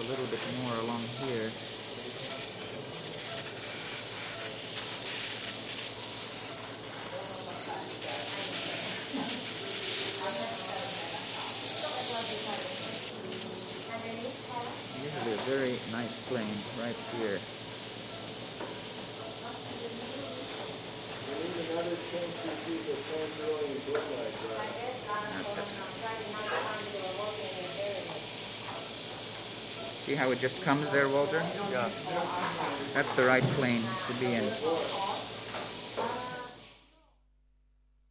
little bit more along here. Usually a very nice plane right here. That's it. See how it just comes there, Walter? Yeah. That's the right plane to be in.